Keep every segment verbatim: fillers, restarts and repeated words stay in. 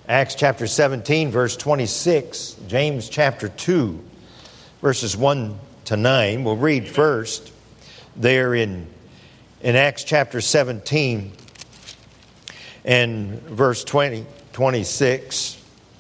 Acts chapter seventeen, verse twenty-six, James chapter two, verses one to nine. We'll read first there in, in Acts chapter seventeen and verse twenty, twenty-six.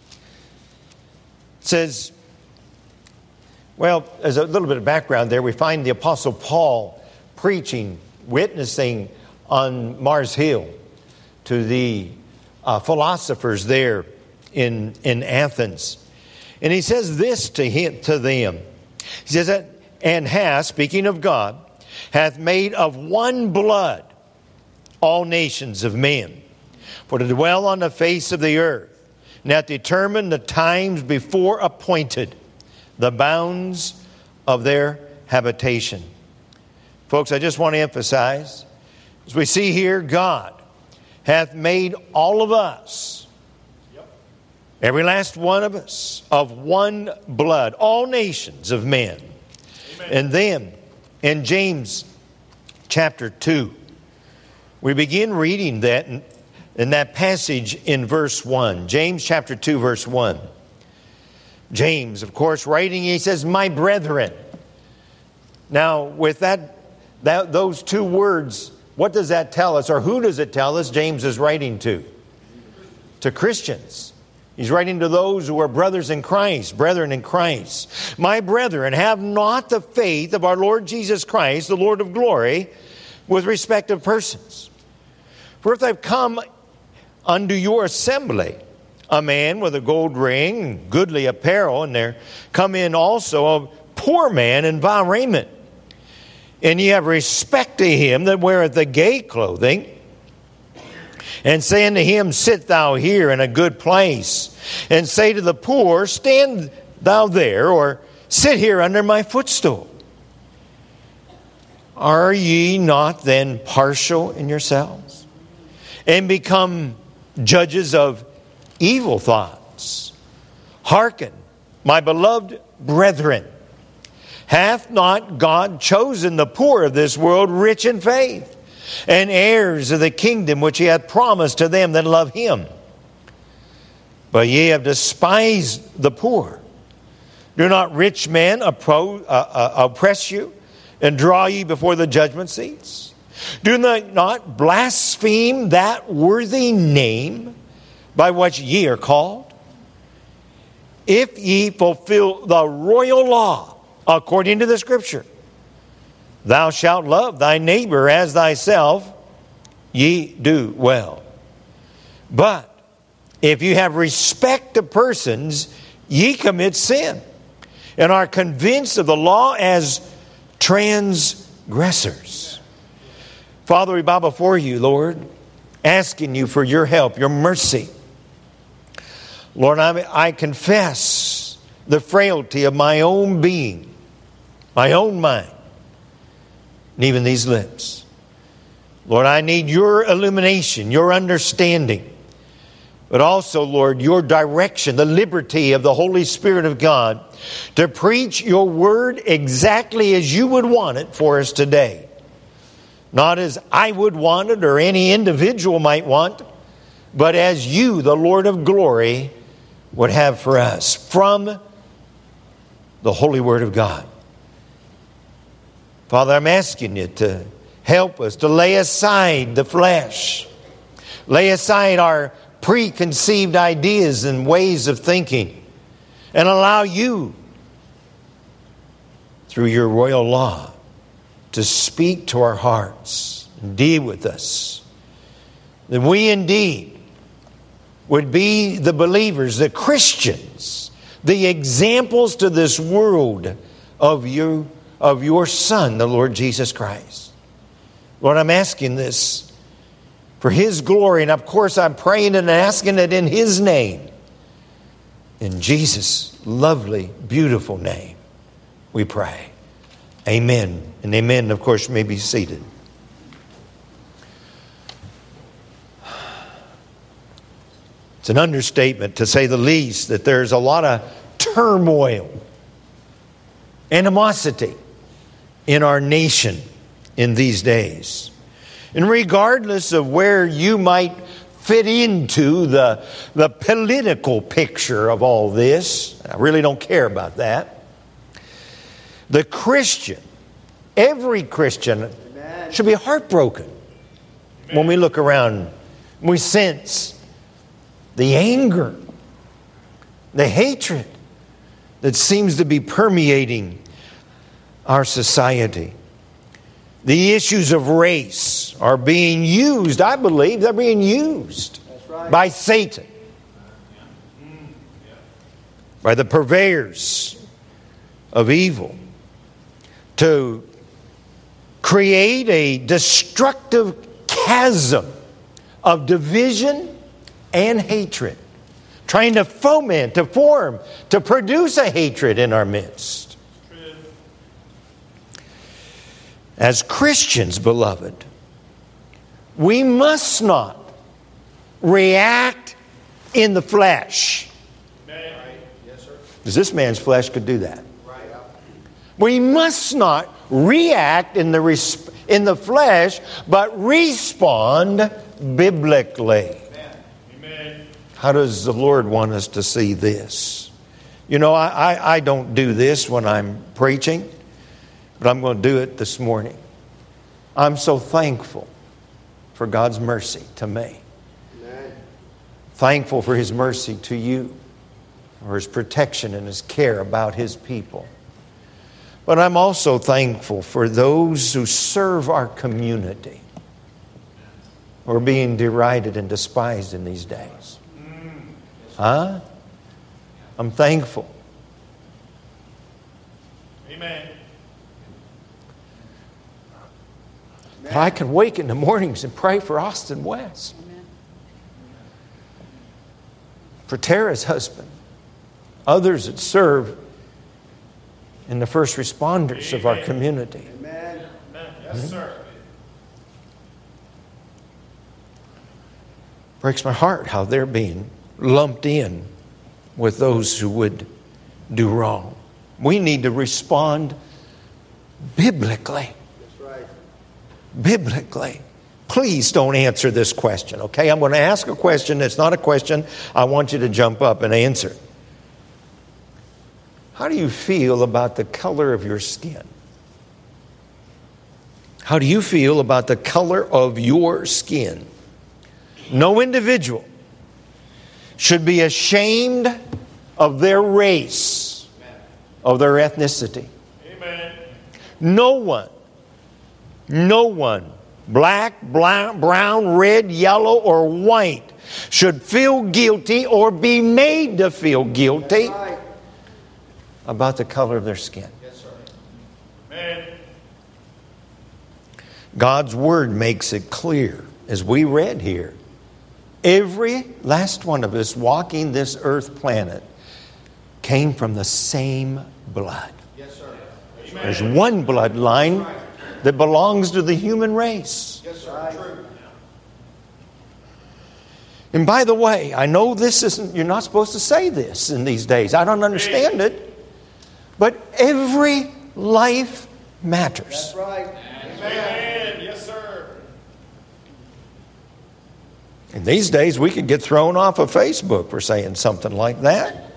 It says, well, as a little bit of background there, we find the Apostle Paul preaching, witnessing on Mars Hill to the uh, philosophers there in, in Athens. And he says this to him, to them. He says that, and hath, speaking of God, hath made of one blood all nations of men, for to dwell on the face of the earth, and hath determined the times before appointed, the bounds of their habitation. Folks, I just want to emphasize, as we see here, God hath made all of us, yep. every last one of us, of one blood, all nations of men. Amen. And then, in James chapter two, we begin reading that in, in that passage in verse one. James chapter two, verse one. James, of course, writing, he says, my brethren. Now, with that, that those two words, what does that tell us, or who does it tell us James is writing to? To Christians. He's writing to those who are brothers in Christ, brethren in Christ. My brethren, have not the faith of our Lord Jesus Christ, the Lord of glory, with respect of persons. For if I've come unto your assembly, a man with a gold ring, goodly apparel, and there come in also a poor man in vile raiment. And ye have respect to him that weareth the gay clothing, and say unto him, sit thou here in a good place, and say to the poor, stand thou there, or sit here under my footstool. Are ye not then partial in yourselves, and become judges of evil thoughts? Hearken, my beloved brethren, hath not God chosen the poor of this world rich in faith, and heirs of the kingdom which he hath promised to them that love him? But ye have despised the poor. Do not rich men appro- uh, uh, oppress you, and draw ye before the judgment seats? Do not, not blaspheme that worthy name by which ye are called? If ye fulfill the royal law according to the Scripture, thou shalt love thy neighbor as thyself, ye do well. But if you have respect to persons, ye commit sin, and are convinced of the law as transgressors. Father, we bow before you, Lord, asking you for your help, your mercy. Lord, I, I confess the frailty of my own being, my own mind, and even these lips. Lord, I need your illumination, your understanding, but also, Lord, your direction, the liberty of the Holy Spirit of God to preach your word exactly as you would want it for us today. Not as I would want it or any individual might want, but as you, the Lord of glory, would have for us from the holy word of God. Father, I'm asking you to help us to lay aside the flesh, lay aside our preconceived ideas and ways of thinking, and allow you, through your royal law, to speak to our hearts and deal with us. That we indeed would be the believers, the Christians, the examples to this world of you, of your Son, the Lord Jesus Christ. Lord, I'm asking this for His glory, and of course I'm praying and asking it in His name. In Jesus' lovely, beautiful name, we pray. Amen. And amen. Of course, you may be seated. It's an understatement to say the least that there's a lot of turmoil, animosity in our nation in these days. And regardless of where you might fit into the, the political picture of all this. I really don't care about that. The Christian, every Christian, Amen. Should be heartbroken Amen. When we look around. We sense the anger, the hatred that seems to be permeating our society. The issues of race are being used, I believe, they're being used right. by Satan, by the purveyors of evil, to create a destructive chasm of division and hatred, trying to foment, to form, to produce a hatred in our midst. As Christians, beloved, we must not react in the flesh. Because this man's flesh could do that. We must not react in the, resp- in the flesh, but respond biblically. Amen. How does the Lord want us to see this? You know, I, I, I don't do this when I'm preaching, but I'm going to do it this morning. I'm so thankful for God's mercy to me. Amen. Thankful for His mercy to you, for His protection and His care about His people. But I'm also thankful for those who serve our community, who are being derided and despised in these days. Huh? I'm thankful. Amen. But I can wake in the mornings and pray for Austin West. Amen. For Tara's husband. Others that serve in the first responders Amen. Of our community. Amen. Amen. Yes, sir. Breaks my heart how they're being lumped in with those who would do wrong. We need to respond biblically. That's right. Biblically. Please don't answer this question, okay? I'm going to ask a question that's not a question. I want you to jump up and answer. How do you feel about the color of your skin? How do you feel about the color of your skin? No individual should be ashamed of their race, of their ethnicity. Amen. No one, no one, black, black, brown, red, yellow, or white, should feel guilty or be made to feel guilty right. about the color of their skin. Yes, sir. Amen. God's Word makes it clear, as we read here, every last one of us walking this earth planet came from the same blood. Yes, sir. Amen. There's one bloodline right. that belongs to the human race. Yes, sir. True. And by the way, I know this isn't, you're not supposed to say this in these days. I don't understand it. But every life matters. That's right. Amen. Yes, sir. In these days, we could get thrown off of Facebook for saying something like that.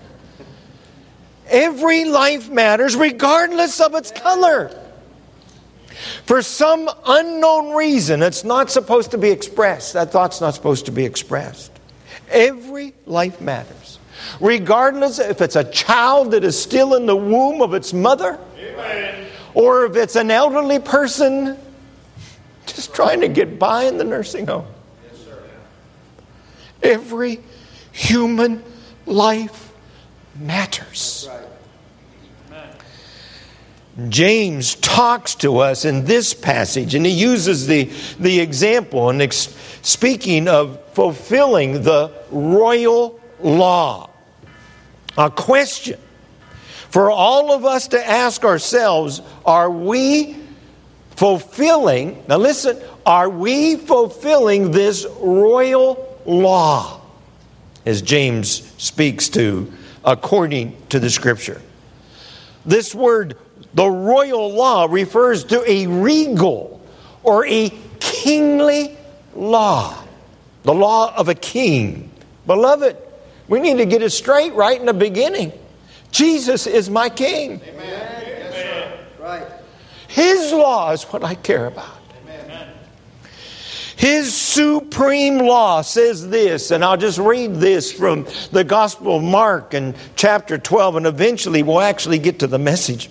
Every life matters regardless of its color. For some unknown reason, it's not supposed to be expressed. That thought's not supposed to be expressed. Every life matters. Regardless if it's a child that is still in the womb of its mother, Amen. Or if it's an elderly person just trying to get by in the nursing home. Yes, sir. Every human life matters. That's right. James talks to us in this passage, and he uses the, the example and ex- speaking of fulfilling the royal law. A question for all of us to ask ourselves, are we fulfilling, now listen, are we fulfilling this royal law? As James speaks to, according to the Scripture. This word, the royal law, refers to a regal or a kingly law. The law of a king. Beloved, we need to get it straight right in the beginning. Jesus is my king. Amen. Yes, right. His law is what I care about. Amen. His supreme law says this, and I'll just read this from the Gospel of Mark in chapter twelve, and eventually we'll actually get to the message.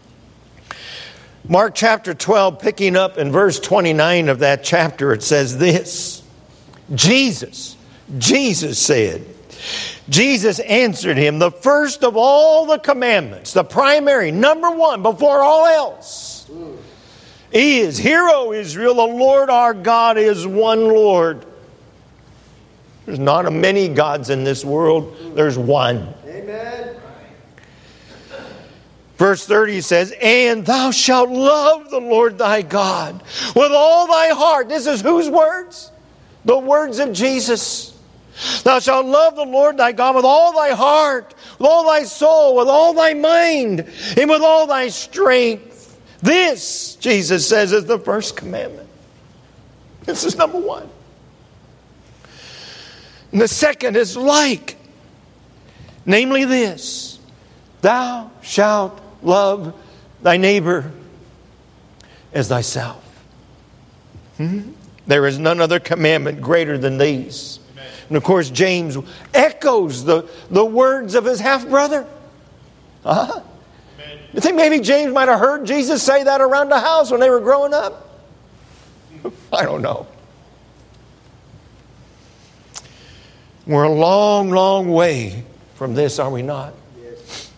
Mark chapter twelve, picking up in verse twenty-nine of that chapter, it says this. Jesus, Jesus said, Jesus answered him, the first of all the commandments, the primary, number one, before all else, is, hear, O Israel, the Lord our God is one Lord. There's not a many gods in this world. There's one. Amen. Verse thirty says, and thou shalt love the Lord thy God with all thy heart. This is whose words? The words of Jesus. Thou shalt love the Lord thy God with all thy heart, with all thy soul, with all thy mind, and with all thy strength. This, Jesus says, is the first commandment. This is number one. And the second is like, namely this, thou shalt love thy neighbor as thyself. Hmm? There is none other commandment greater than these. Amen. And of course, James echoes the, the words of his half-brother. Uh-huh. You think maybe James might have heard Jesus say that around the house when they were growing up? I don't know. We're a long, long way from this, are we not? Yes.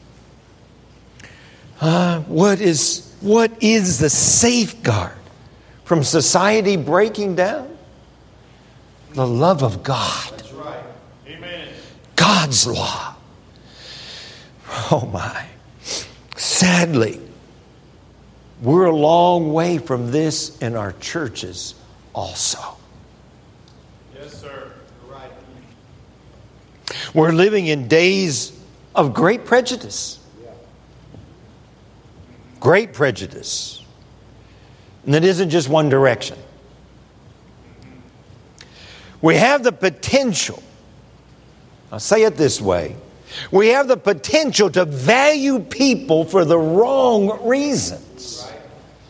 Uh, what is, what is the safeguard from society breaking down? The love of God. That's right. Amen. God's law. Oh my. Sadly, we're a long way from this in our churches also. Yes, sir. You're right. We're living in days of great prejudice. Yeah. Great prejudice. And it isn't just one direction. We have the potential, I'll say it this way, we have the potential to value people for the wrong reasons. Right.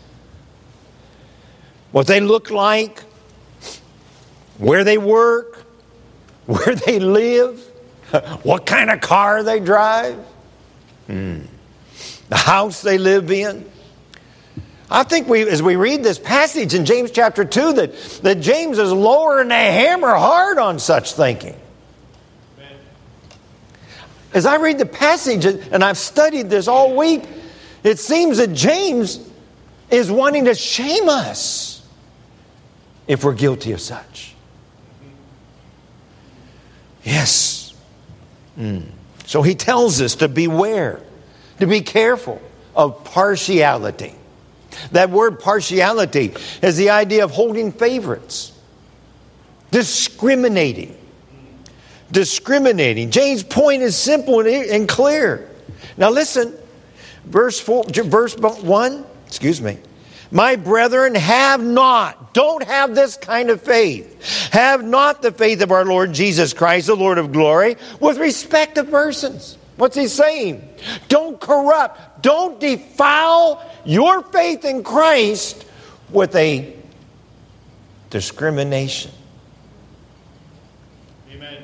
What they look like, where they work, where they live, what kind of car they drive, hmm. the house they live in. I think we, as we read this passage in James chapter two, that, that James is lowering the hammer hard on such thinking. Amen. As I read the passage, and I've studied this all week, it seems that James is wanting to shame us if we're guilty of such. Yes. Mm. So he tells us to beware, to be careful of partiality. That word partiality is the idea of holding favorites, discriminating. Discriminating. James' point is simple and clear. Now listen, verse four, verse one, excuse me. My brethren, have not, don't have this kind of faith. Have not the faith of our Lord Jesus Christ, the Lord of glory, with respect to persons. What's he saying? Don't corrupt, don't defile your faith in Christ with a discrimination. Amen.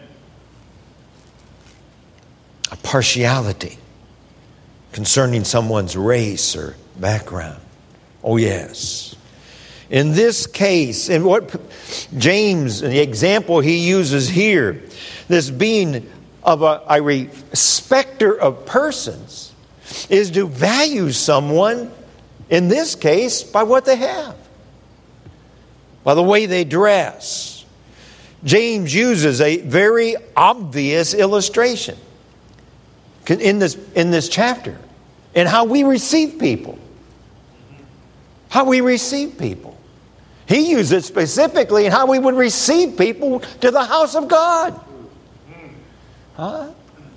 A partiality concerning someone's race or background. Oh, yes. In this case, in what James, the example he uses here, this being of a, a respecter of persons, is to value someone, in this case, by what they have, by the way they dress. James uses a very obvious illustration in this, in this chapter, in how we receive people. How we receive people. He used it specifically in how we would receive people to the house of God. Huh?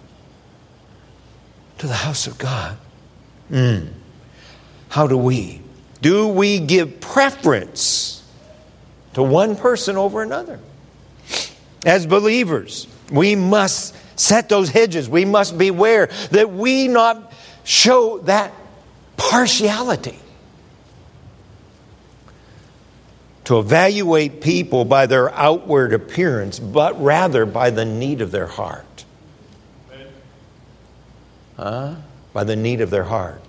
To the house of God. Mm. How do we? Do we give preference to one person over another? as believers, we must set those hedges. We must beware that we not show that partiality. To evaluate people by their outward appearance, but rather by the need of their heart. Huh? By the need of their heart.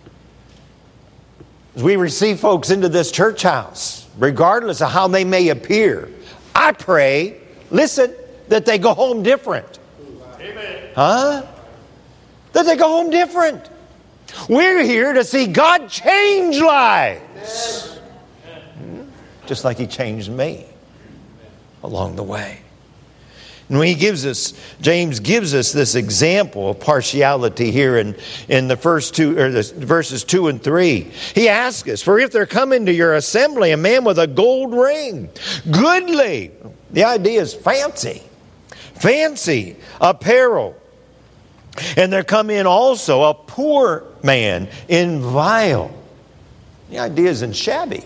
As we receive folks into this church house, regardless of how they may appear, I pray, listen, that they go home different. Amen. Huh? That they go home different. We're here to see God change lives. Amen. Just like He changed me along the way. And when he gives us, James gives us this example of partiality here in, in the first two, or the verses two and three. He asks us, for if there come into your assembly a man with a gold ring, goodly, the idea is fancy, fancy apparel, and there come in also a poor man in vile. The idea is in shabby,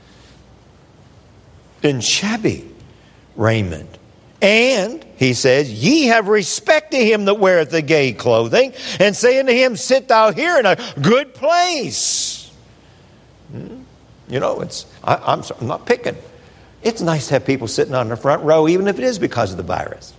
in shabby raiment. And, he says, ye have respect to him that weareth the gay clothing, and say unto him, sit thou here in a good place. Hmm? You know, it's I, I'm, sorry, I'm not picking. It's nice to have people sitting on the front row, even if it is because of the virus.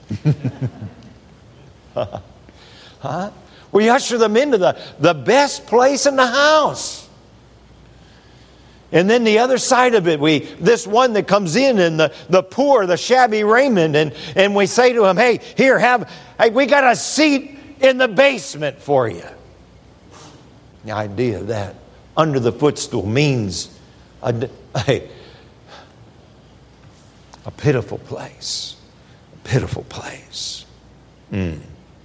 Huh? We usher them into the, the best place in the house. And then the other side of it, we this one that comes in in the, the poor, the shabby raiment, and, and we say to him, hey, here, have hey, we got a seat in the basement for you. The idea of that under the footstool means a, a, a pitiful place. A pitiful place. Mm.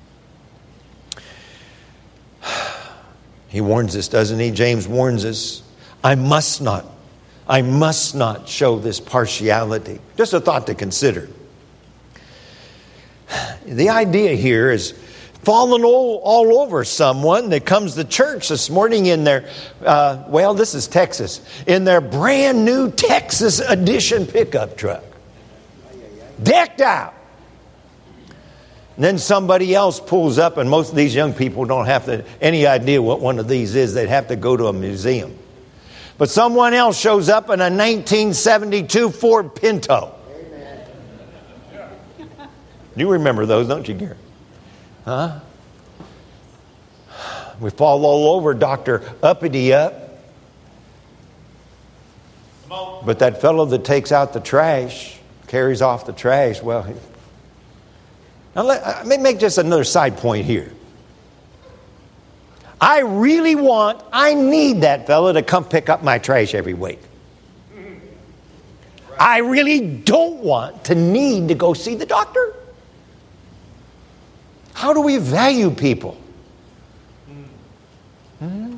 He warns us, doesn't he? James warns us. I must not, I must not show this partiality. Just a thought to consider. The idea here is falling all, all over someone that comes to church this morning in their, uh, well, this is Texas, in their brand new Texas edition pickup truck. Decked out. And then somebody else pulls up, and most of these young people don't have to, any idea what one of these is. They'd have to go to a museum. But someone else shows up in a nineteen seventy-two Ford Pinto. Amen. You remember those, don't you, Gary? Huh? We fall all over Doctor Uppity Up. But that fellow that takes out the trash, carries off the trash, well, he... Now let, let me make just another side point here. I really want, I need that fellow to come pick up my trash every week. I really don't want to need to go see the doctor. How do we value people? Hmm?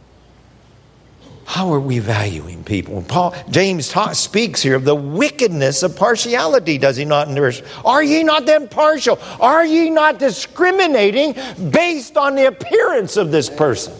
How are we valuing people? And Paul, James ta- speaks here of the wickedness of partiality, does he not? In the verse, are ye not then partial? Are ye not discriminating based on the appearance of this person?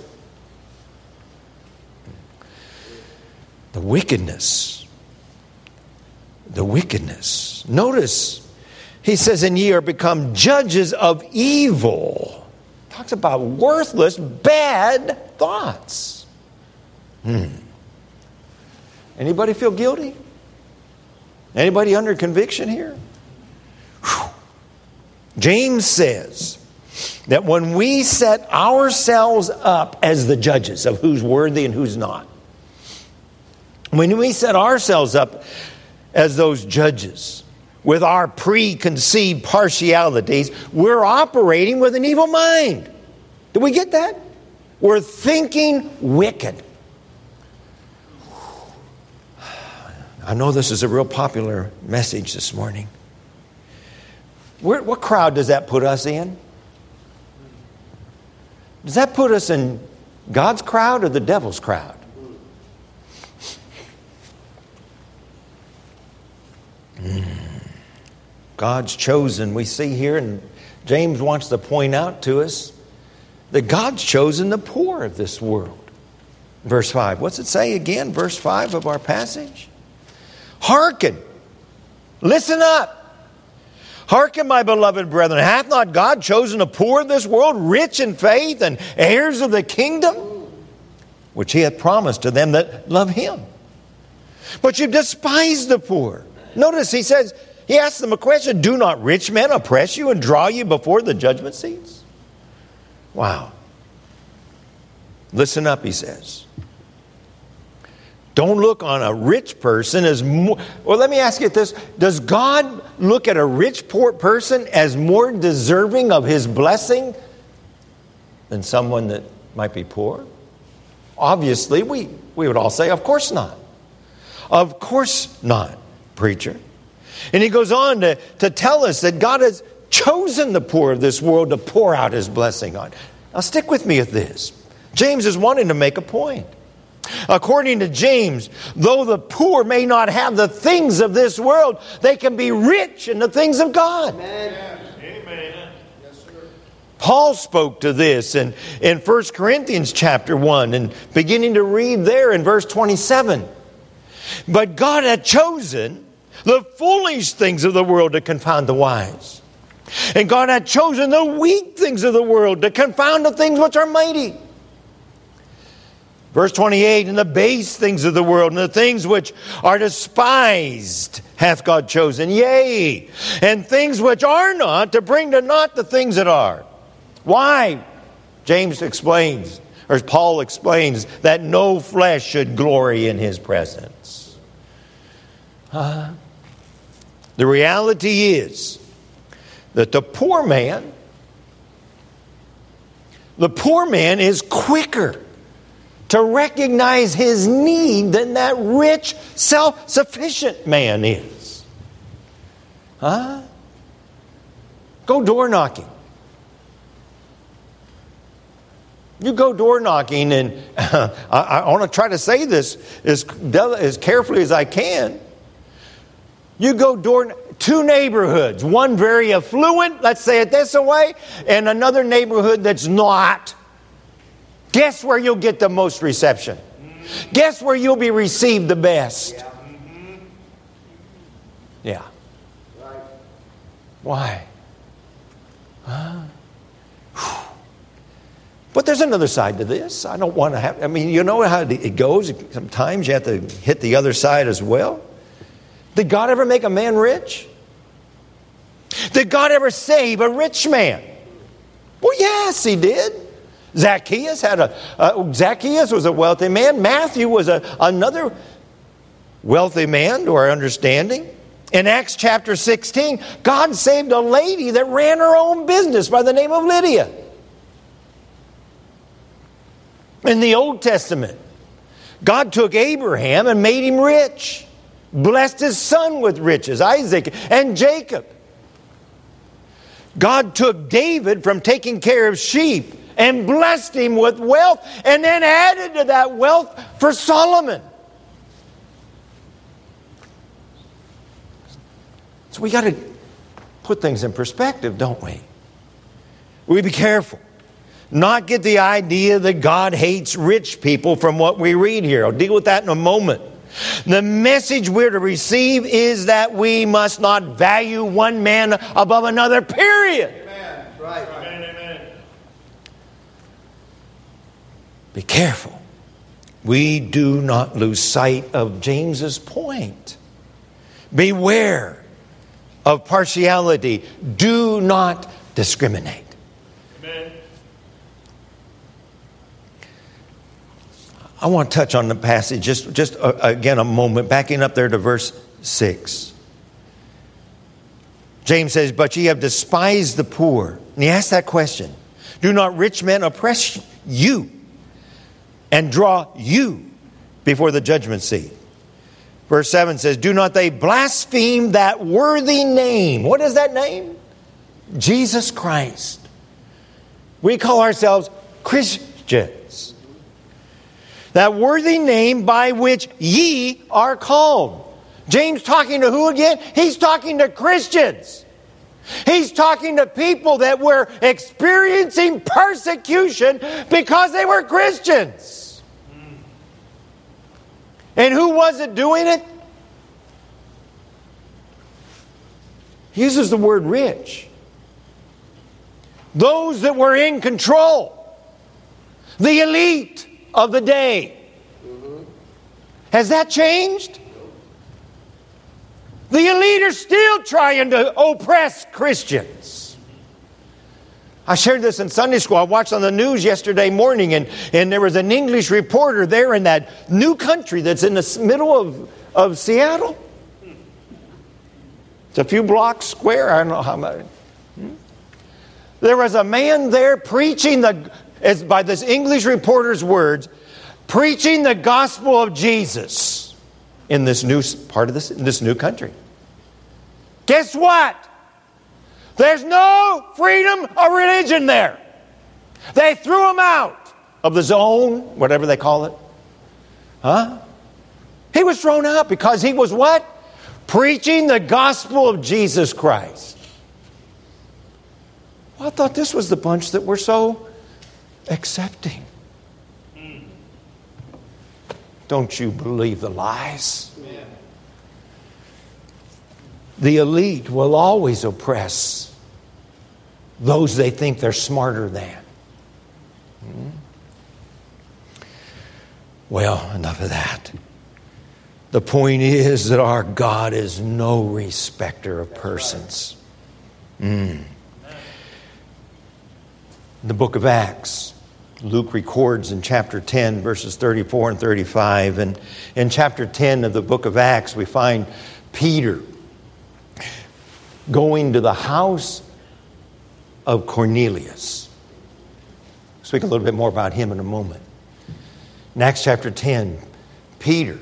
The wickedness. The wickedness. Notice, he says, and ye are become judges of evil. Talks about worthless, bad thoughts. Hmm. Anybody feel guilty? Anybody under conviction here? Whew. James says that when we set ourselves up as the judges of who's worthy and who's not, when we set ourselves up as those judges with our preconceived partialities, we're operating with an evil mind. Do we get that? We're thinking wicked. I know this is a real popular message this morning. Where, what crowd does that put us in? Does that put us in God's crowd or the devil's crowd? Mm. God's chosen. We see here, and James wants to point out to us that God's chosen the poor of this world. Verse five. What's it say again? Verse five of our passage. Hearken, listen up. Hearken, my beloved brethren, hath not God chosen the poor of this world, rich in faith and heirs of the kingdom, which he hath promised to them that love him? But you despise the poor. Notice he says, he asks them a question, do not rich men oppress you and draw you before the judgment seats? Wow. Listen up, he says. Don't look on a rich person as more... Well, let me ask you this. Does God look at a rich poor person as more deserving of his blessing than someone that might be poor? Obviously, we, we would all say, of course not. Of course not, preacher. And he goes on to, to tell us that God has chosen the poor of this world to pour out his blessing on. Now stick with me with this. James is wanting to make a point. According to James, though the poor may not have the things of this world, they can be rich in the things of God. Amen. Amen. Yes, sir. Paul spoke to this in, in First Corinthians chapter one and beginning to read there in verse twenty-seven. But God had chosen the foolish things of the world to confound the wise. And God had chosen the weak things of the world to confound the things which are mighty. Verse twenty-eight, and the base things of the world, and the things which are despised, hath God chosen, yea, and things which are not, to bring to naught the things that are. Why? James explains, or Paul explains, that no flesh should glory in his presence. Uh, the reality is that the poor man, the poor man is quicker to recognize his need than that rich, self-sufficient man is. Huh? Go door knocking. You go door knocking, and uh, I, I want to try to say this as, as carefully as I can. You go door two neighborhoods, one very affluent, let's say it this way, and another neighborhood that's not. Guess where you'll get the most reception? Mm-hmm. Guess where you'll be received the best? Yeah. Mm-hmm. Yeah. Right. Why? Huh? But there's another side to this. I don't want to have... I mean, you know how it goes? Sometimes you have to hit the other side as well. Did God ever make a man rich? Did God ever save a rich man? Well, yes, he did. Zacchaeus had a uh, Zacchaeus was a wealthy man. Matthew was a, another wealthy man, to our understanding. In Acts chapter sixteen, God saved a lady that ran her own business by the name of Lydia. In the Old Testament, God took Abraham and made him rich. Blessed his son with riches, Isaac and Jacob. God took David from taking care of sheep and blessed him with wealth, and then added to that wealth for Solomon. So we got to put things in perspective, don't we? We be careful. Not get the idea that God hates rich people from what we read here. I'll deal with that in a moment. The message we're to receive is that we must not value one man above another, period. Amen. Right. Amen. Amen. Be careful. We do not lose sight of James's point. Beware of partiality. Do not discriminate. Amen. I want to touch on the passage just, just uh, again a moment, backing up there to verse six. James says, but ye have despised the poor. And he asks that question. Do not rich men oppress you and draw you before the judgment seat? Verse seven says, do not they blaspheme that worthy name? What is that name? Jesus Christ. We call ourselves Christians. That worthy name by which ye are called. James talking to who again? He's talking to Christians. He's talking to people that were experiencing persecution because they were Christians. And who was it doing it? He uses the word rich. Those that were in control. The elite of the day. Has that changed? The elite are still trying to oppress Christians. I shared this in Sunday school. I watched on the news yesterday morning, and, and there was an English reporter there in that new country that's in the middle of, of Seattle. It's a few blocks square. I don't know how much. There was a man there preaching the, as by this English reporter's words, preaching the gospel of Jesus in this new part of this, in this new country. Guess what? There's no freedom of religion there. They threw him out of the zone, whatever they call it. Huh? He was thrown out because he was what? Preaching the gospel of Jesus Christ. Well, I thought this was the bunch that were so accepting. Don't you believe the lies? Amen. The elite will always oppress those they think they're smarter than. Hmm? Well, enough of that. The point is that our God is no respecter of persons. Mm. In the book of Acts, Luke records in chapter ten, verses thirty-four and thirty-five. And in chapter ten of the book of Acts, we find Peter going to the house of Cornelius. I'll speak a little bit more about him in a moment. In Acts chapter ten, Peter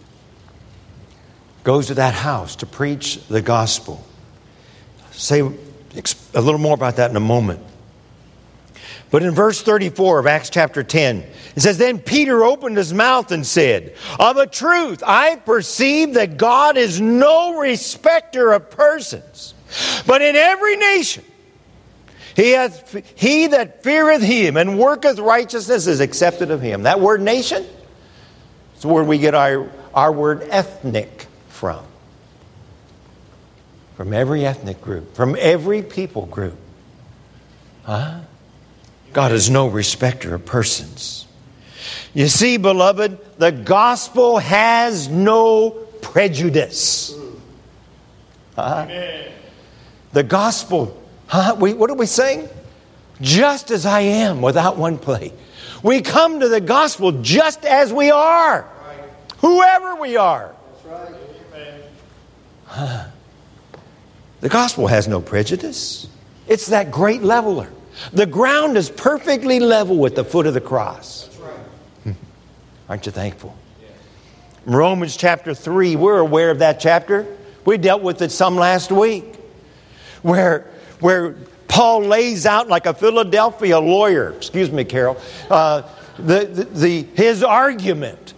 goes to that house to preach the gospel. Say a little more about that in a moment. But in verse thirty-four of Acts chapter ten, it says, Then Peter opened his mouth and said, Of a truth, I perceive that God is no respecter of persons, but in every nation he, hath, he that feareth him and worketh righteousness is accepted of him. That word nation is where we get our, our word ethnic from. From every ethnic group, from every people group. Huh? God is no respecter of persons. You see, beloved, the gospel has no prejudice. Huh? The gospel, huh? we, what are we saying? Just as I am, without one plea. We come to the gospel just as we are. Right. Whoever we are. That's right. Amen. Huh? The gospel has no prejudice. It's that great leveler. The ground is perfectly level with the foot of the cross. That's right. Aren't you thankful? Yeah. Romans chapter three, we're aware of that chapter. We dealt with it some last week. Where, where Paul lays out like a Philadelphia lawyer, excuse me, Carol, uh, the, the, the, his argument.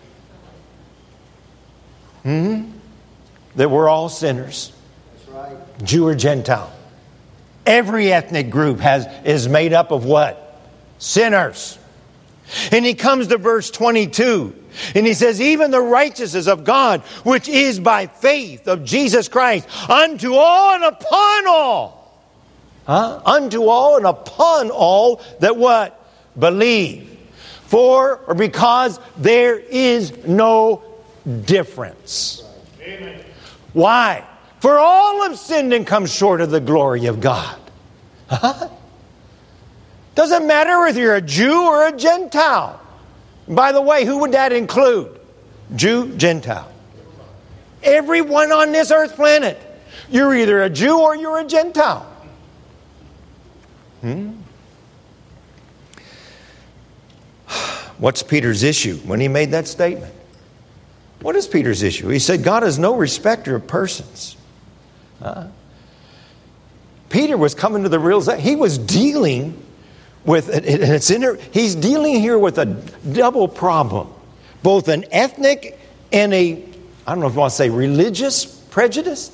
Hmm? That we're all sinners. That's right. Jew or Gentile. Every ethnic group has is made up of what? Sinners. And he comes to verse twenty-two. And he says, Even the righteousness of God, which is by faith of Jesus Christ, unto all and upon all. Huh? Unto all and upon all that what? Believe. For or because there is no difference. Amen. Why? For all have sinned and come short of the glory of God. Huh? Doesn't matter if you're a Jew or a Gentile. By the way, who would that include? Jew, Gentile. Everyone on this earth planet. You're either a Jew or you're a Gentile. Hmm? What's Peter's issue when he made that statement? What is Peter's issue? He said, God is no respecter of persons. Uh, Peter was coming to the realization. He was dealing with, and it's in there, he's dealing here with a double problem. Both an ethnic and a, I don't know if I want to say religious prejudice.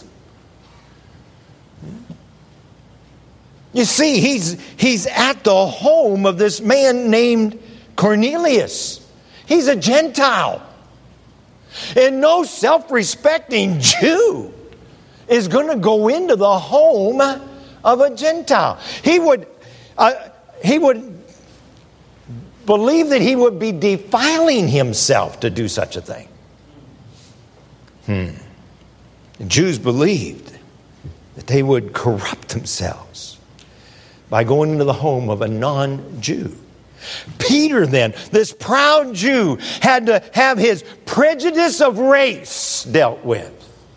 You see, he's, he's at the home of this man named Cornelius. He's a Gentile. And no self-respecting Jew is going to go into the home of a Gentile. He would, uh, he would believe that he would be defiling himself to do such a thing. Hmm. The Jews believed that they would corrupt themselves by going into the home of a non-Jew. Peter then, this proud Jew, had to have his prejudice of race dealt with.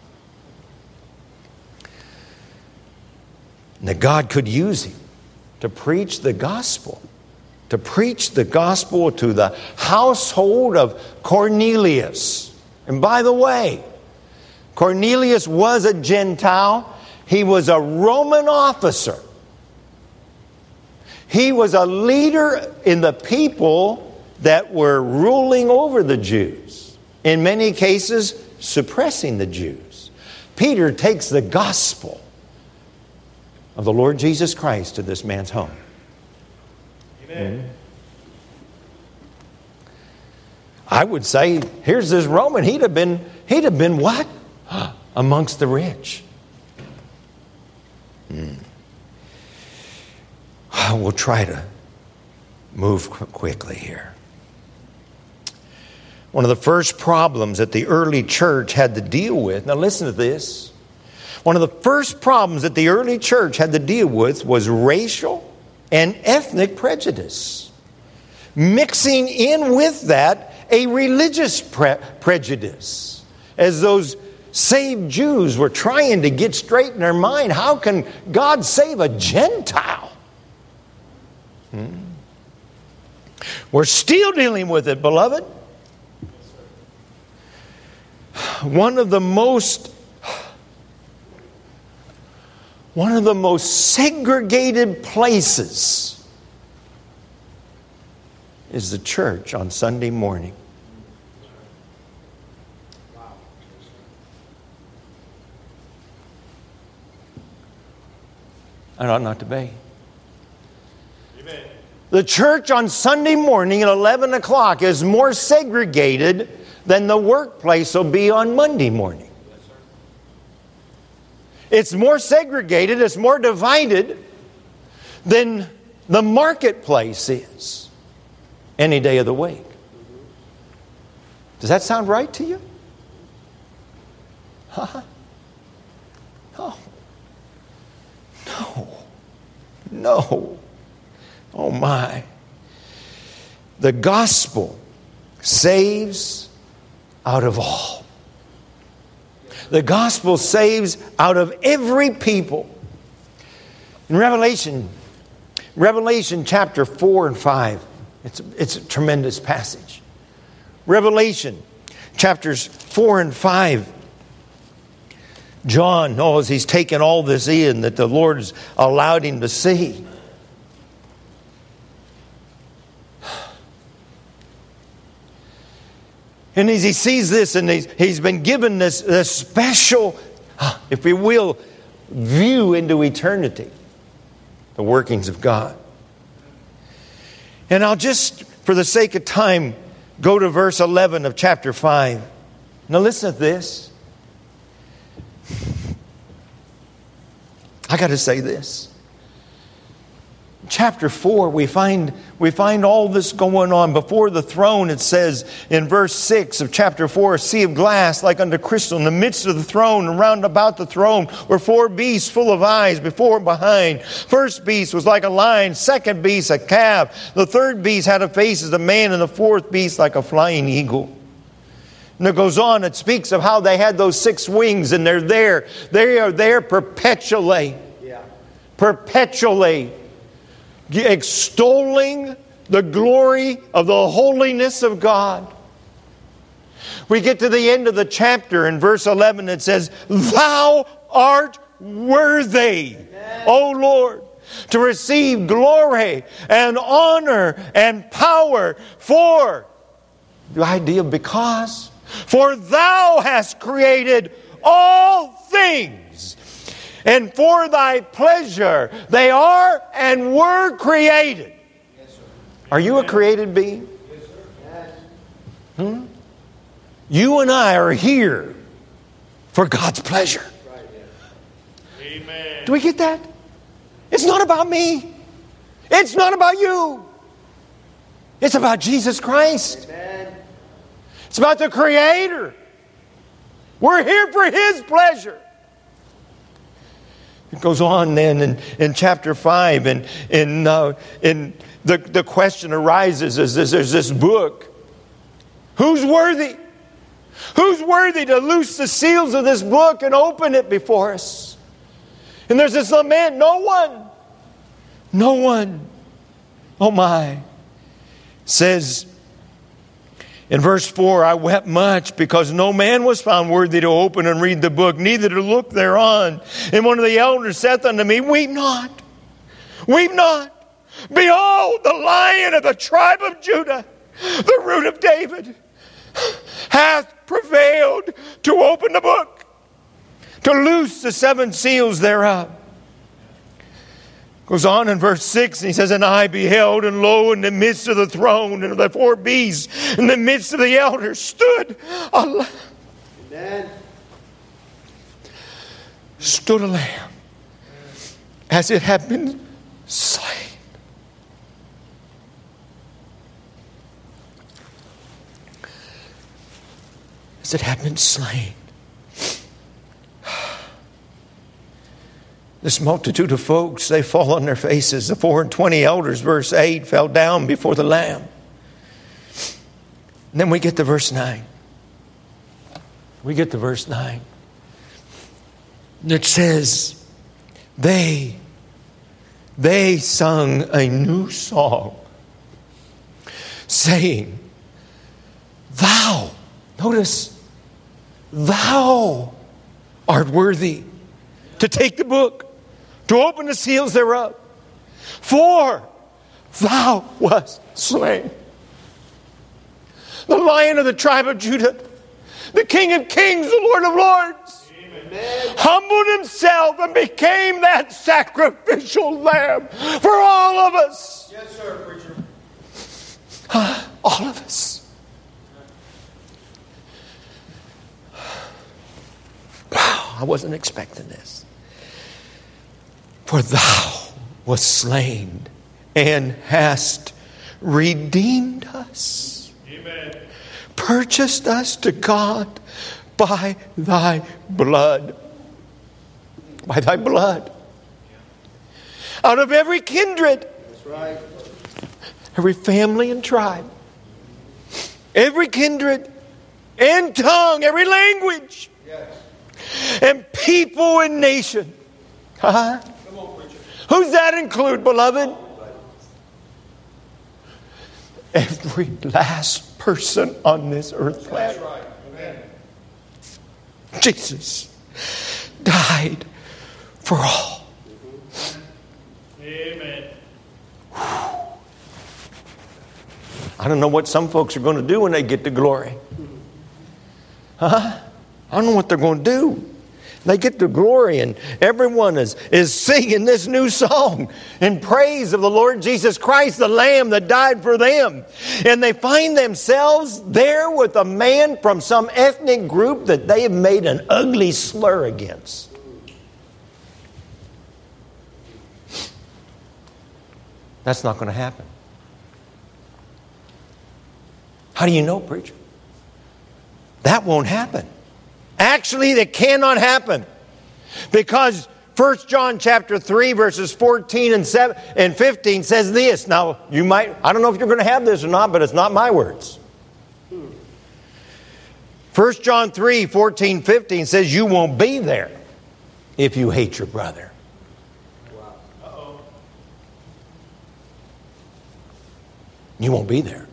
And that God could use him to preach the gospel. To preach the gospel to the household of Cornelius. And by the way, Cornelius was a Gentile. He was a Roman officer. He was a leader in the people that were ruling over the Jews. In many cases, suppressing the Jews. Peter takes the gospel of the Lord Jesus Christ to this man's home. Amen. Mm-hmm. I would say, here's this Roman. He'd have been, he'd have been what? Amongst the rich. Mm. We'll try to move quickly here. One of the first problems that the early church had to deal with, now listen to this. One of the first problems that the early church had to deal with was racial and ethnic prejudice. Mixing in with that a religious pre- prejudice. As those saved Jews were trying to get straight in their mind, how can God save a Gentile? Hmm. We're still dealing with it, beloved. One of the most one of the most segregated places is the church on Sunday morning. I ought not to be. Amen. The church on Sunday morning at eleven o'clock is more segregated than the workplace will be on Monday morning. Yes, sir. It's more segregated, it's more divided than the marketplace is any day of the week. Does that sound right to you? Huh? No. No. No. Oh my. The gospel saves out of all. The gospel saves out of every people. In Revelation, Revelation chapter four and five, it's, it's a tremendous passage. Revelation chapters four and five. John knows he's taken all this in that the Lord's allowed him to see. And as he sees this, and he's, he's been given this, this special, if we will, view into eternity, the workings of God. And I'll just, for the sake of time, go to verse eleven of chapter five. Now listen to this. I got to say this. Chapter four, we find we find all this going on. Before the throne, it says in verse six of chapter four, a sea of glass like unto crystal in the midst of the throne, and round about the throne were four beasts full of eyes before and behind. First beast was like a lion, second beast a calf. The third beast had a face as a man, and the fourth beast like a flying eagle. And it goes on, it speaks of how they had those six wings, and they're there. They are there perpetually. Yeah. Perpetually. Extolling the glory of the holiness of God. We get to the end of the chapter in verse eleven. It says, Thou art worthy, Amen. O Lord, to receive glory and honor and power for the idea of because. For thou hast created all things, and for thy pleasure they are and were created. Yes, sir. Are you a created being? Yes, sir. Hmm? You and I are here for God's pleasure. Right, Amen. Do we get that? It's not about me. It's not about you. It's about Jesus Christ. Amen. It's about the Creator. We're here for His pleasure. It goes on then in, in chapter five, and in, uh, in the, the question arises is this, there's this book. Who's worthy? Who's worthy to loose the seals of this book and open it before us? And there's this lament, no one. No one. Oh my. It says in verse four, I wept much because no man was found worthy to open and read the book, neither to look thereon. And one of the elders saith unto me, weep not. Weep not. Behold, the Lion of the tribe of Judah, the root of David, hath prevailed to open the book, to loose the seven seals thereof. Goes on in verse six, and he says, and I beheld, and lo, in the midst of the throne and of the four beasts, in the midst of the elders, stood a lamb. Amen. Stood a lamb, as it had been slain. As it had been slain. This multitude of folks, they fall on their faces. The four and twenty elders, verse eight, fell down before the Lamb. And then we get to verse nine. We get to verse nine. It says, they, they sung a new song, saying, thou, notice, thou art worthy to take the book, to open the seals thereof. For thou wast slain. The Lion of the tribe of Judah, the King of kings, the Lord of lords, Amen. humbled himself and became that sacrificial lamb for all of us. Yes, sir, preacher. All of us. Wow, I wasn't expecting this. For thou wast slain and hast redeemed us. Amen. Purchased us to God by thy blood. By thy blood. Out of every kindred. That's right. Every family and tribe. Every kindred and tongue. Every language. Yes. And people and nation. Huh? Come on, preacher. Who's that include, beloved? Every last person on this earth planet. That's right. Amen. Jesus died for all. Amen. I don't know what some folks are going to do when they get to glory. Huh? I don't know what they're going to do. They get to glory and everyone is, is singing this new song in praise of the Lord Jesus Christ, the Lamb that died for them. And they find themselves there with a man from some ethnic group that they have made an ugly slur against. That's not going to happen. How do you know, preacher? That won't happen. Actually, that cannot happen. Because First John chapter three, verses fourteen and seven and fifteen says this. Now, you might, I don't know if you're going to have this or not, but it's not my words. First John three, fourteen, fifteen says you won't be there if you hate your brother. Wow. Uh-oh. You won't be there.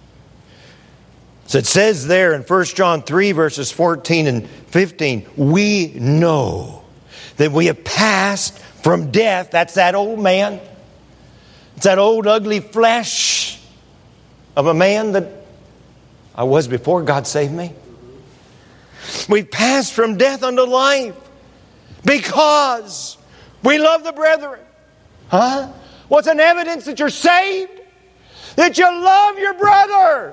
So it says there in First John three, verses fourteen and fifteen, we know that we have passed from death. That's that old man. It's that old ugly flesh of a man that I was before God saved me. We've passed from death unto life because we love the brethren. Huh? What's an evidence that you're saved? That you love your brother.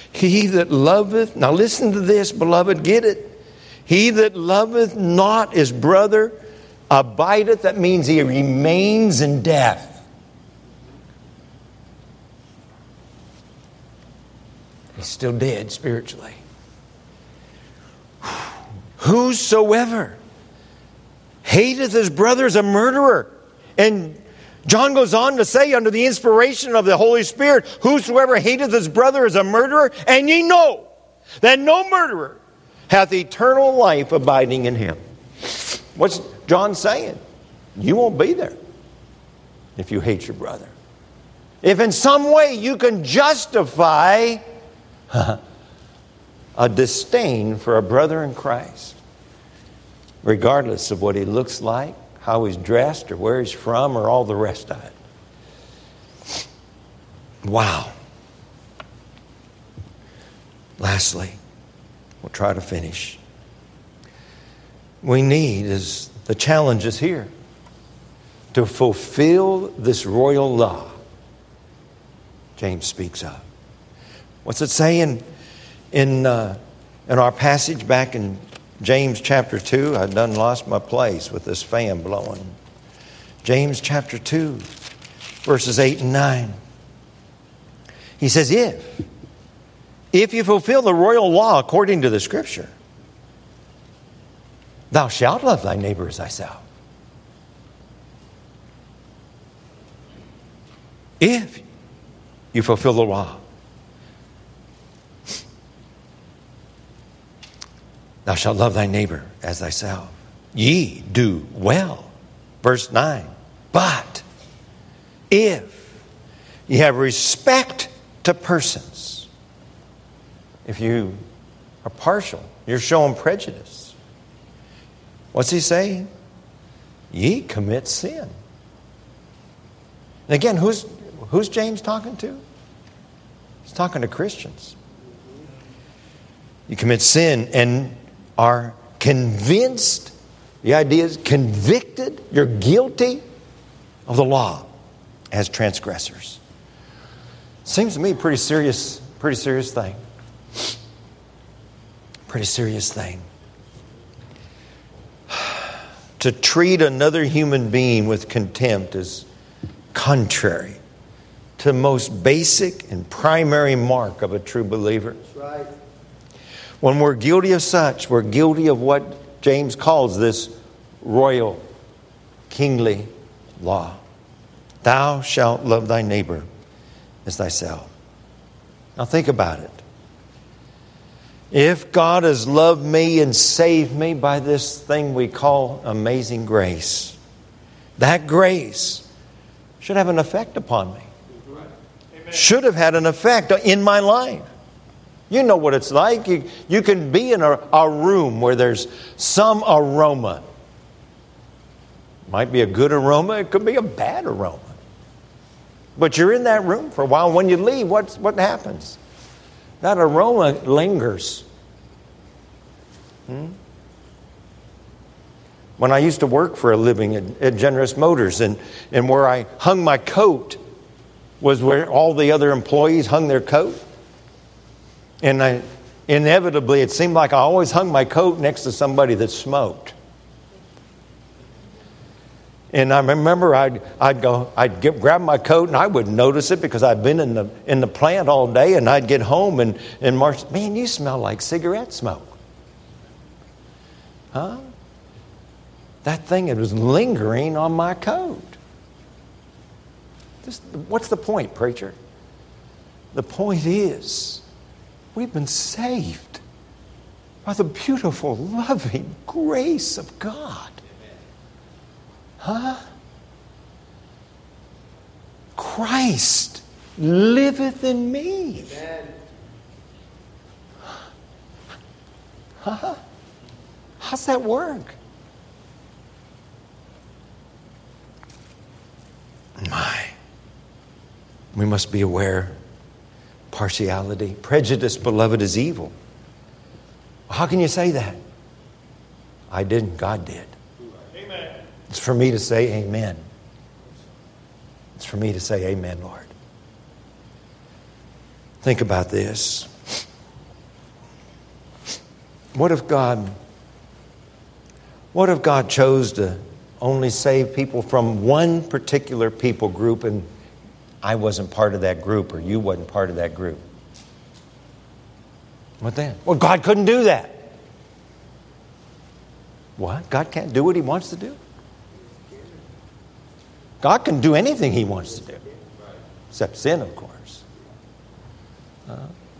He that loveth, now listen to this, beloved, get it. He that loveth not his brother abideth, that means he remains in death. He's still dead spiritually. Whosoever hateth his brother is a murderer. And John goes on to say, under the inspiration of the Holy Spirit, whosoever hateth his brother is a murderer, and ye know that no murderer hath eternal life abiding in him. What's John saying? You won't be there if you hate your brother. If in some way you can justify a disdain for a brother in Christ, regardless of what he looks like, how he's dressed, or where he's from, or all the rest of it. Wow. Lastly, we'll try to finish. We need, as the challenge is here, to fulfill this royal law James speaks of. What's it say in, in, uh, in our passage back in James chapter two? I done lost my place with this fan blowing. James chapter two, verses eight and nine. He says, if, if you fulfill the royal law according to the Scripture, thou shalt love thy neighbor as thyself. If you fulfill the law, thou shalt love thy neighbor as thyself. Ye do well. Verse nine. But if ye have respect to persons, if you are partial, you're showing prejudice. What's he saying? Ye commit sin. And again, who's, who's James talking to? He's talking to Christians. You commit sin and are convinced, the idea is convicted, you're guilty of the law as transgressors. Seems to me a pretty serious, pretty serious thing. Pretty serious thing. To treat another human being with contempt is contrary to the most basic and primary mark of a true believer. That's right. When we're guilty of such, we're guilty of what James calls this royal, kingly law. Thou shalt love thy neighbor as thyself. Now think about it. If God has loved me and saved me by this thing we call amazing grace, that grace should have an effect upon me. Amen. Should have had an effect in my life. You know what it's like. You, you can be in a, a room where there's some aroma. Might be a good aroma. It could be a bad aroma. But you're in that room for a while. When you leave, what's, what happens? That aroma lingers. Hmm? When I used to work for a living at, at Generous Motors, and, and where I hung my coat was where all the other employees hung their coat. And I, inevitably, it seemed like I always hung my coat next to somebody that smoked. And I remember I'd I'd go I'd get, grab my coat and I wouldn't notice it because I'd been in the in the plant all day, and I'd get home and and Marcia, man, you smell like cigarette smoke, huh? That thing, it was lingering on my coat. This, what's the point, preacher? The point is, we've been saved by the beautiful, loving grace of God. Huh? Christ liveth in me. Amen. Huh? How's that work? My. We must be aware. Partiality. Prejudice, beloved, is evil. How can you say that? I didn't. God did. Amen. It's for me to say amen. It's for me to say amen, Lord. Think about this. What if God, what if God chose to only save people from one particular people group and I wasn't part of that group or you wasn't part of that group? What then? Well, God couldn't do that. What? God can't do what He wants to do? God can do anything He wants to do. Except sin, of course. Uh,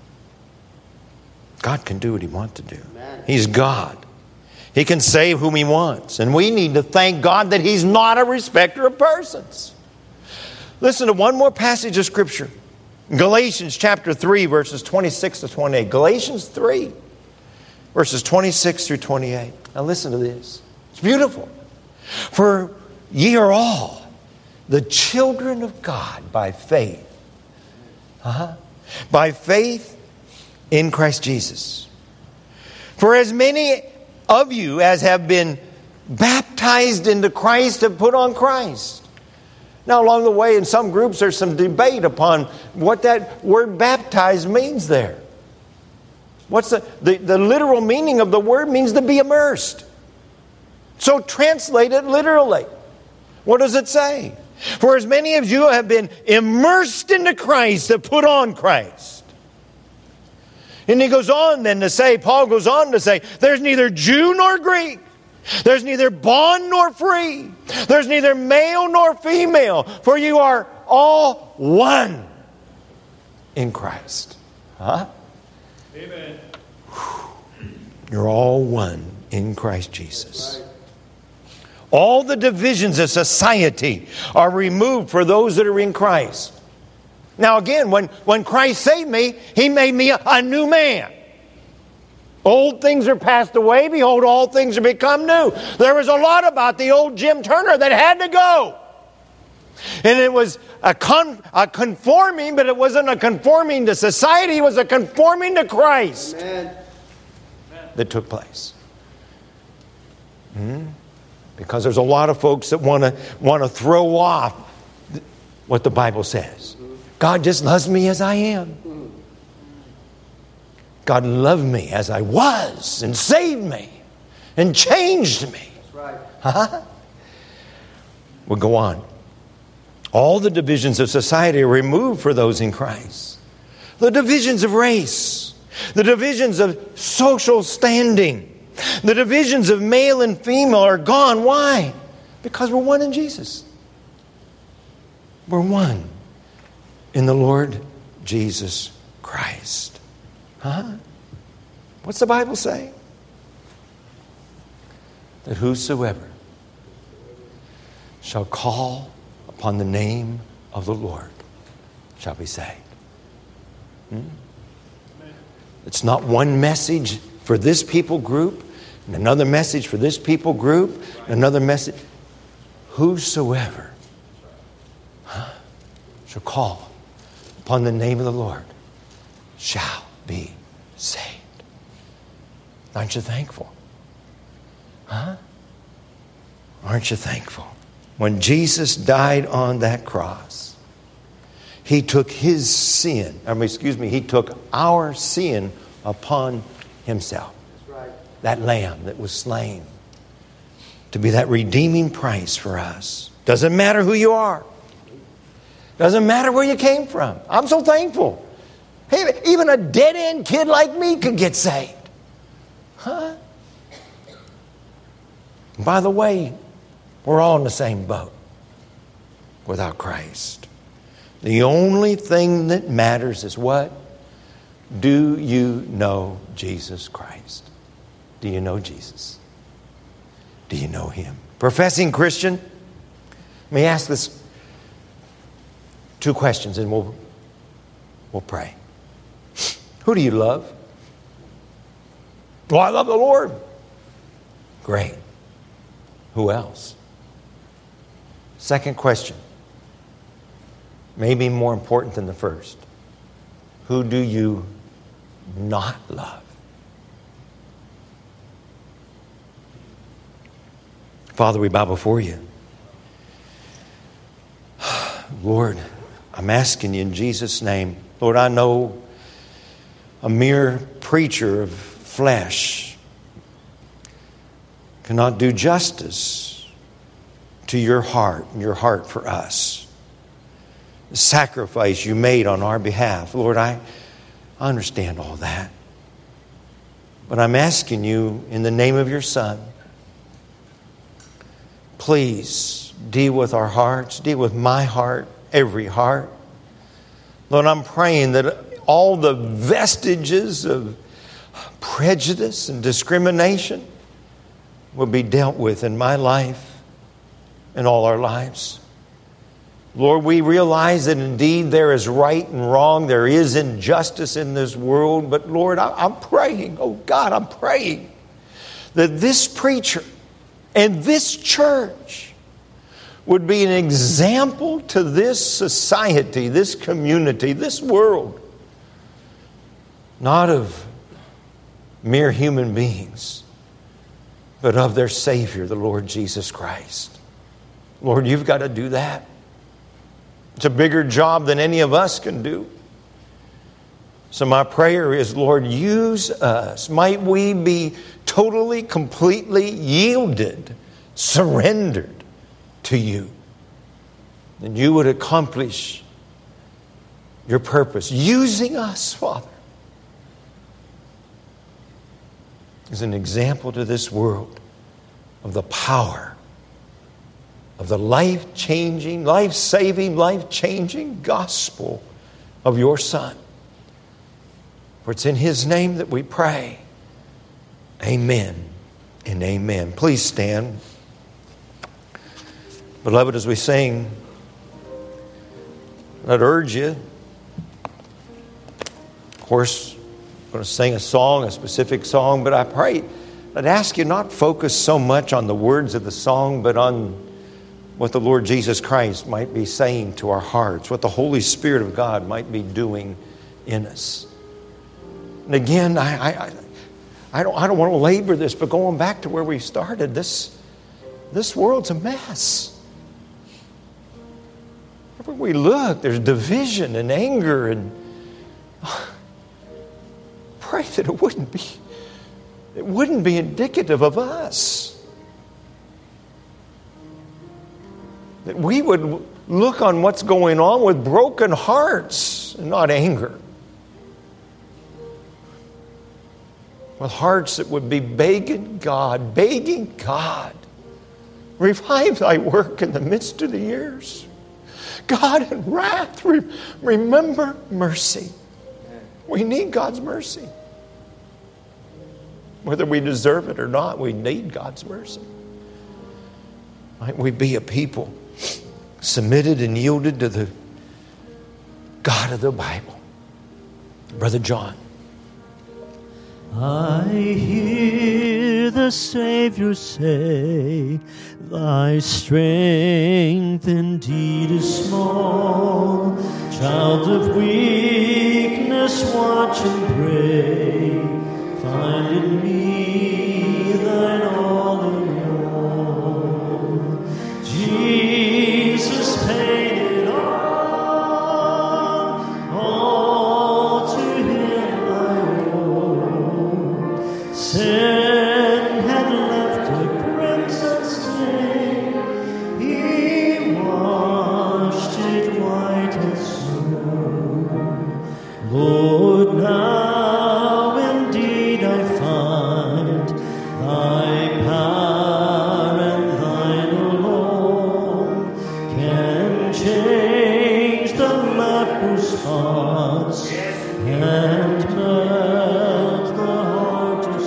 God can do what He wants to do. He's God. He can save whom He wants. And we need to thank God that He's not a respecter of persons. Listen to one more passage of Scripture. Galatians chapter three, verses twenty-six to twenty-eight. Galatians three, verses twenty-six through twenty-eight. Now listen to this. It's beautiful. For ye are all the children of God by faith. Uh-huh. By faith in Christ Jesus. For as many of you as have been baptized into Christ have put on Christ. Now, along the way, in some groups, there's some debate upon what that word baptized means there. What's the, the, the literal meaning of the word means to be immersed. So translate it literally. What does it say? For as many of you have been immersed into Christ have put on Christ. And he goes on then to say, Paul goes on to say, there's neither Jew nor Greek. There's neither bond nor free. There's neither male nor female. For you are all one in Christ. Huh? Amen. You're all one in Christ Jesus. All the divisions of society are removed for those that are in Christ. Now again, when, when Christ saved me, He made me a, a new man. Old things are passed away. Behold, all things are become new. There was a lot about the old Jim Turner that had to go. And it was a, con, a conforming, but it wasn't a conforming to society. It was a conforming to Christ. Amen. That took place. Hmm? Because there's a lot of folks that want to want to throw off what the Bible says. God just loves me as I am. God loved me as I was and saved me and changed me. That's right. Huh? We'll go on. All the divisions of society are removed for those in Christ. The divisions of race, the divisions of social standing, the divisions of male and female are gone. Why? Because we're one in Jesus. We're one in the Lord Jesus Christ. Huh? What's the Bible say? That whosoever shall call upon the name of the Lord shall be saved. Hmm? It's not one message for this people group, and another message for this people group, and another message. Whosoever huh, shall call upon the name of the Lord shall be saved. Aren't you thankful? Huh? Aren't you thankful? When Jesus died on that cross, He took His sin, I mean, excuse me, He took our sin upon Himself. That's right. That lamb that was slain to be that redeeming price for us. Doesn't matter who you are. Doesn't matter where you came from. I'm so thankful. Hey, even a dead-end kid like me could get saved. Huh? By the way, we're all in the same boat without Christ. The only thing that matters is what? Do you know Jesus Christ? Do you know Jesus? Do you know Him? Professing Christian, let me ask this two questions and we'll, we'll pray. Who do you love? Well, I love the Lord. Great. Who else? Second question, maybe more important than the first. Who do you not love? Father, we bow before You. Lord, I'm asking You in Jesus' name. Lord, I know a mere preacher of flesh, cannot do justice to your heart and your heart for us. The sacrifice you made on our behalf. Lord, I, I understand all that. But I'm asking you in the name of your Son, please deal with our hearts, deal with my heart, every heart. Lord, I'm praying that all the vestiges of prejudice and discrimination will be dealt with in my life and all our lives. Lord, we realize that indeed there is right and wrong. There is injustice in this world. But Lord, I, I'm praying, oh God, I'm praying that this preacher and this church would be an example to this society, this community, this world, not of mere human beings, but of their Savior, the Lord Jesus Christ. Lord, you've got to do that. It's a bigger job than any of us can do. So my prayer is, Lord, use us. Might we be totally, completely yielded, surrendered to you. And you would accomplish your purpose using us, Father, as an example to this world of the power of the life-changing, life-saving, life-changing gospel of your Son. For it's in His name that we pray. Amen and amen. Please stand. Beloved, as we sing, I'd urge you, of course, I'm going to sing a song, a specific song, but I pray, I'd ask you not focus so much on the words of the song, but on what the Lord Jesus Christ might be saying to our hearts, what the Holy Spirit of God might be doing in us. And again, I, I, I don't, I don't want to labor this, but going back to where we started, this, this world's a mess. Wherever we look, there's division and anger, and oh, pray that it wouldn't be, it wouldn't be indicative of us. That we would look on what's going on with broken hearts and not anger. With hearts that would be begging God, begging God, revive thy work in the midst of the years. God in wrath, re- remember mercy. We need God's mercy. Whether we deserve it or not, we need God's mercy. Might we be a people submitted and yielded to the God of the Bible. Brother John. I hear the Savior say, thy strength indeed is small. Child of weakness, watch and pray. Find in me thine all in all. Jesus paid it all. All to Him I owe. Sin had left a crimson stain. He washed it white as snow. Lord, now indeed I find thy power and thine alone can change the leper's hearts and melt the heart of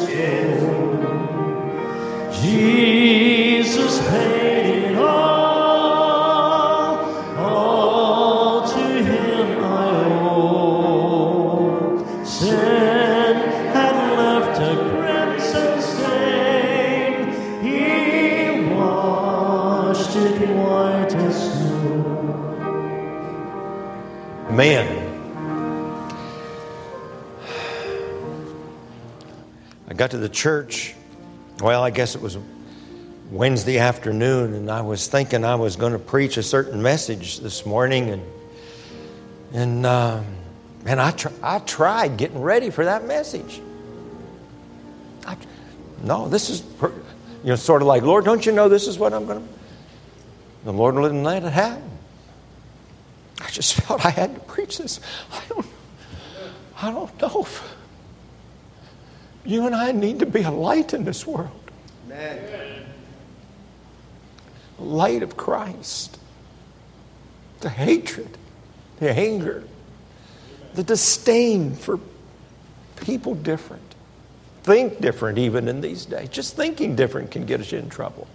stone. Jesus paid it all, all to Him I owe. Sin had left a crimson stain. He washed it white as snow. Man, I got to the church, well, I guess it was Wednesday afternoon, and I was thinking I was going to preach a certain message this morning, and and um, and I tr- I tried getting ready for that message. I, no, this is per- You know, sort of like, Lord, don't you know this is what I'm going to... The Lord wouldn't let it happen. I just felt I had to preach this. I don't, I don't know if you and I need to be a light in this world. Amen. A light of Christ. The hatred, the anger, the disdain for people different. Think different even in these days. Just thinking different can get us in trouble.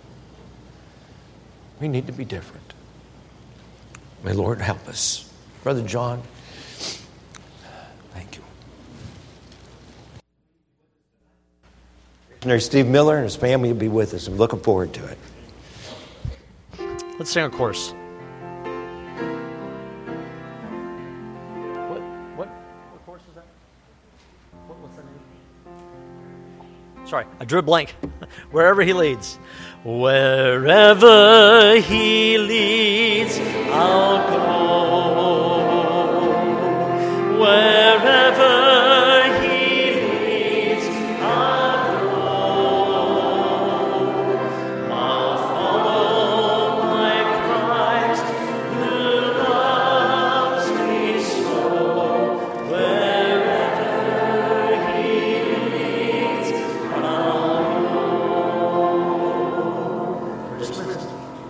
We need to be different. May the Lord help us. Brother John, thank you. Missionary Steve Miller and his family will be with us. I'm looking forward to it. Let's sing a chorus. What, what, what chorus is that? What, what's that name? Sorry, I drew a blank. Wherever he leads. Wherever he leads, I'll go. Wherever